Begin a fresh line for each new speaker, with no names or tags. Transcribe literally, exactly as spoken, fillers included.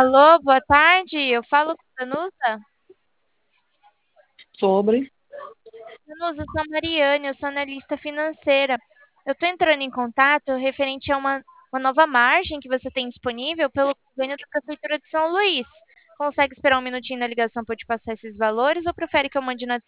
Alô, boa tarde. Eu falo com a Danusa.
Sobre.
Danusa, eu sou a Mariane, eu sou analista financeira. Eu estou entrando em contato referente a uma, uma nova margem que você tem disponível pelo convênio da Prefeitura de São Luís. Consegue esperar um minutinho na ligação para eu te passar esses valores ou prefere que eu mande na